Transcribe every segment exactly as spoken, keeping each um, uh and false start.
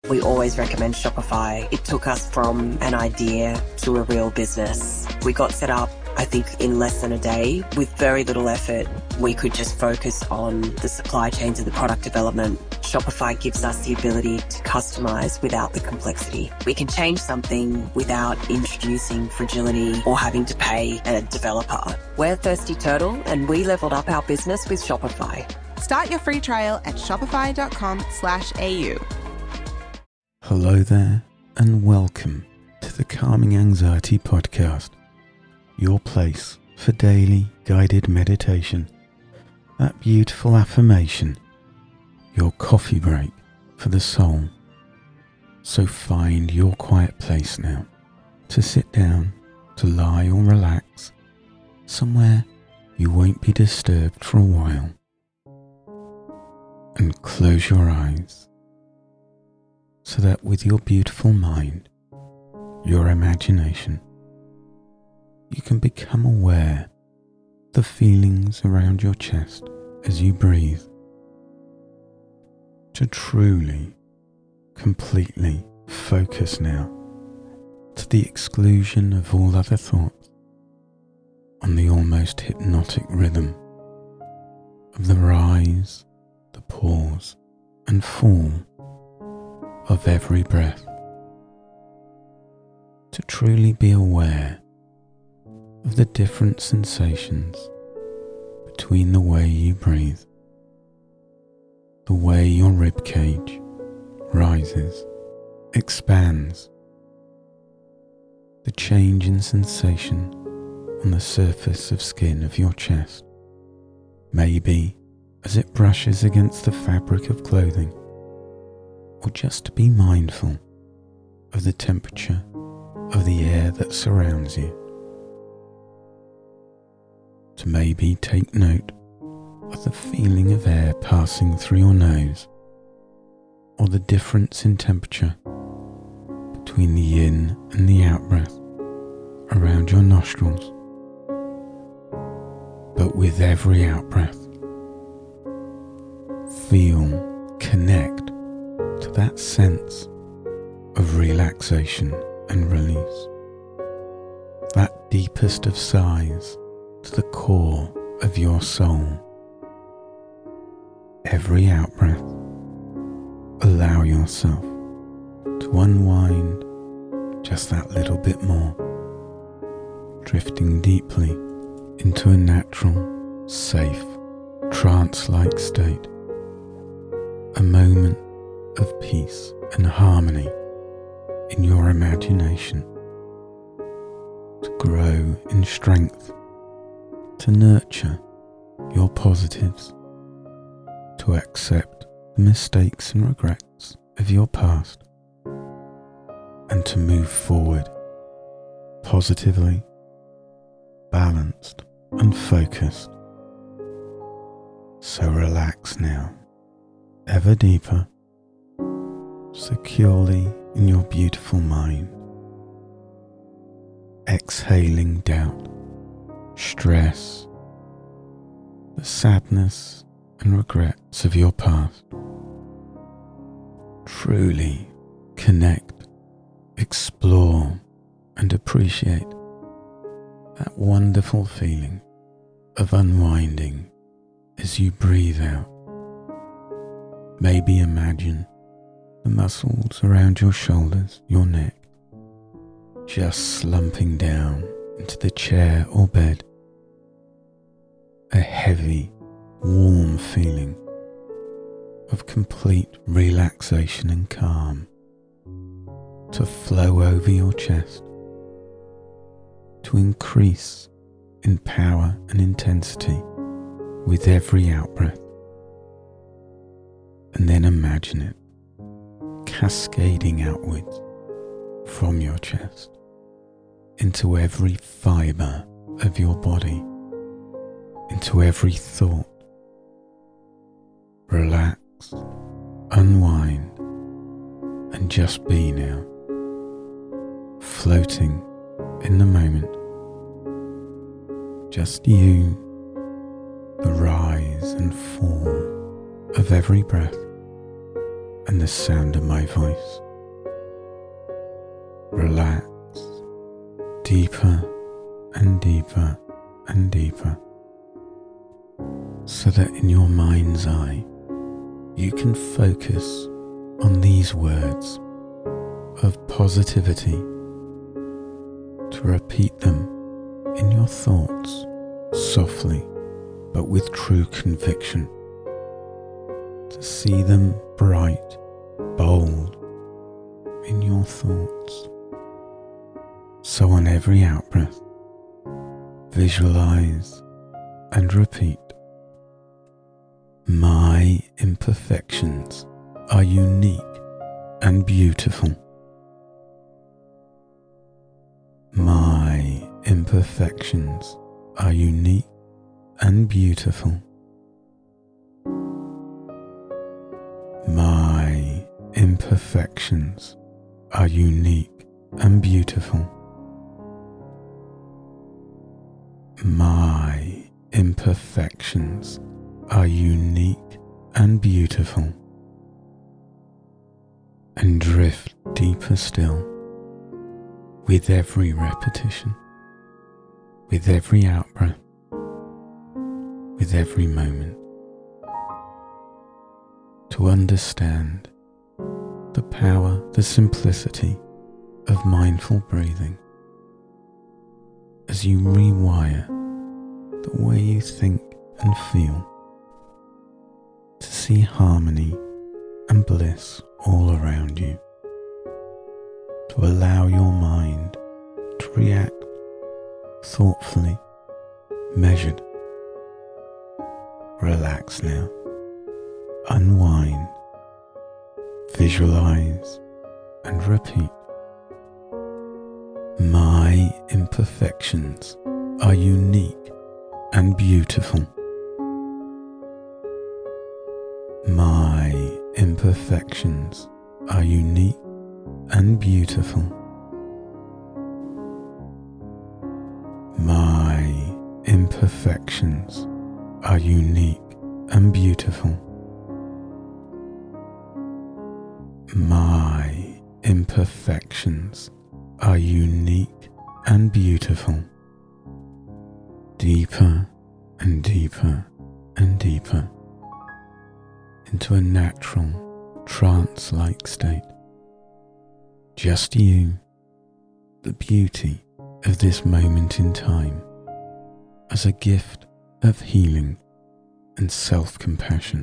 We always recommend Shopify. It took us from an idea to a real business. We got set up, I think, in less than a day. With very little effort, we could just focus on the supply chains and the product development. Shopify gives us the ability to customize without the complexity. We can change something without introducing fragility or having to pay a developer. We're Thirsty Turtle, and we leveled up our business with Shopify. Start your free trial at shopify.com slash AU. Hello there, and welcome to the Calming Anxiety Podcast, your place for daily guided meditation, that beautiful affirmation, your coffee break for the soul. So find your quiet place now to sit down, to lie or relax, somewhere you won't be disturbed for a while. And close your eyes so that with your beautiful mind, your imagination, you can become aware of the feelings around your chest as you breathe. To truly, completely focus now, to the exclusion of all other thoughts, on the almost hypnotic rhythm of the rise, the pause and fall of every breath. To truly be aware of the different sensations between the way you breathe, the way your rib cage rises, expands, the change in sensation on the surface of skin of your chest, maybe as it brushes against the fabric of clothing, or just to be mindful of the temperature of the air that surrounds you. To maybe take note of the feeling of air passing through your nose, or the difference in temperature between the in and the out breath around your nostrils. But with every out breath, feel, connect to that sense of relaxation and release, that deepest of sighs to the core of your soul. Every out breath, allow yourself to unwind just that little bit more, drifting deeply into a natural, safe, trance-like state, a moment of peace and harmony in your imagination, to grow in strength, to nurture your positives, to accept the mistakes and regrets of your past, and to move forward positively, balanced and focused. So relax now, ever deeper, securely in your beautiful mind, exhaling doubt, stress, the sadness and regrets of your past. Truly connect, explore and appreciate that wonderful feeling of unwinding as you breathe out. Maybe imagine the muscles around your shoulders, your neck, just slumping down into the chair or bed. A heavy, warm feeling of complete relaxation and calm to flow over your chest, to increase in power and intensity with every out-breath. And then imagine it cascading outwards from your chest into every fibre of your body, into every thought. Relax, unwind, and just be now, floating in the moment. Just you, the rise and fall of every breath, and the sound of my voice. relax deeper and deeper and deeper, so that in your mind's eye you can focus on these words of positivity, to repeat them in your thoughts softly but with true conviction, to see them bright, bold in your thoughts. So on every out-breath, visualize and repeat, my imperfections are unique and beautiful. My imperfections are unique and beautiful. My imperfections are unique and beautiful. My imperfections are unique and beautiful. And drift deeper still with every repetition, with every out-breath, with every moment, to understand the power, the simplicity of mindful breathing as you rewire the way you think and feel, to see harmony and bliss all around you, to allow your mind to react thoughtfully, measured. Relax now, unwind, visualize and repeat. My imperfections are unique and beautiful. My imperfections are unique and beautiful. My imperfections are unique and beautiful. My imperfections are unique and beautiful. Deeper and deeper and deeper into a natural, trance-like state. Just you, the beauty of this moment in time, as a gift of healing and self-compassion.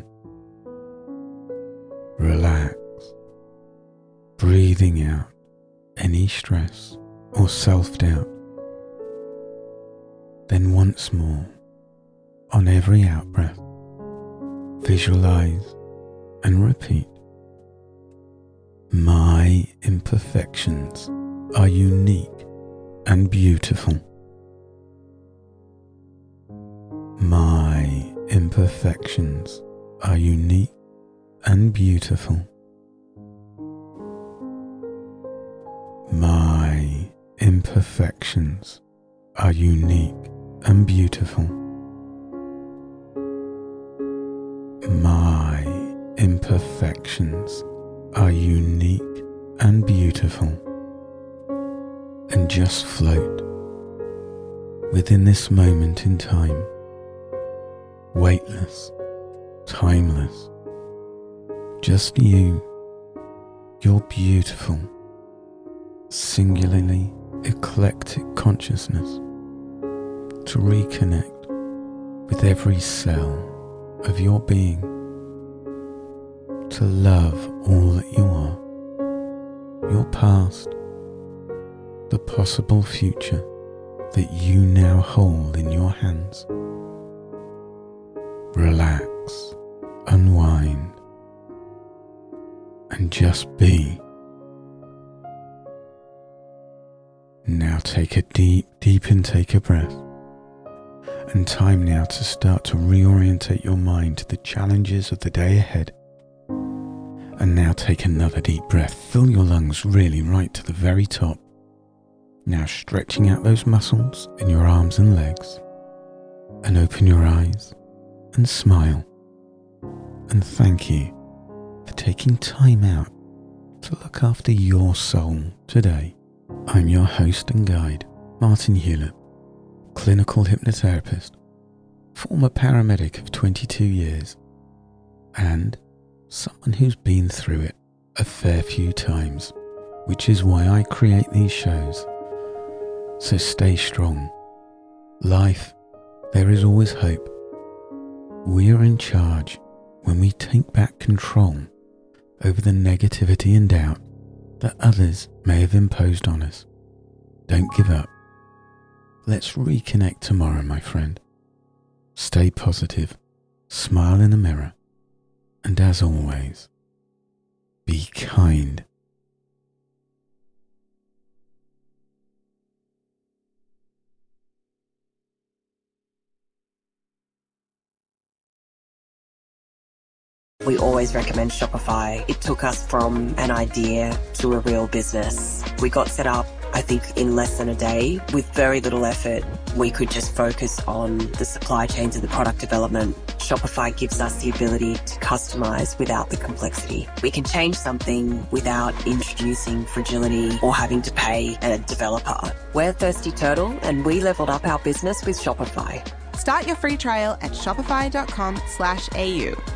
Relax, breathing out any stress or self-doubt. Then once more, on every out-breath, visualize and repeat. My imperfections are unique and beautiful. My imperfections are unique and beautiful. My imperfections are unique and beautiful. My imperfections are unique and beautiful. And just float within this moment in time, weightless, timeless, just you, your beautiful, singularly eclectic consciousness, to reconnect with every cell of your being, to love all that you are, your past, the possible future that you now hold in your hands. Relax, unwind, and just be. Now take a deep, deep intake of breath, and time now to start to reorientate your mind to the challenges of the day ahead. And now take another deep breath, fill your lungs really right to the very top. Now stretching out those muscles in your arms and legs, and open your eyes and smile, and thank you for taking time out to look after your soul today. I'm your host and guide, Martin Hewlett, clinical hypnotherapist, former paramedic of twenty-two years, and someone who's been through it a fair few times, which is why I create these shows. So stay strong. Life, there is always hope. We are in charge when we take back control over the negativity and doubt that others may have imposed on us. Don't give up. Let's reconnect tomorrow, my friend. Stay positive, smile in the mirror, and as always, be kind. We always recommend Shopify. It took us from an idea to a real business. We got set up, I think, in less than a day with very little effort. We could just focus on the supply chains and the product development. Shopify gives us the ability to customize without the complexity. We can change something without introducing fragility or having to pay a developer. We're Thirsty Turtle and we leveled up our business with Shopify. Start your free trial at shopify.com slash AU.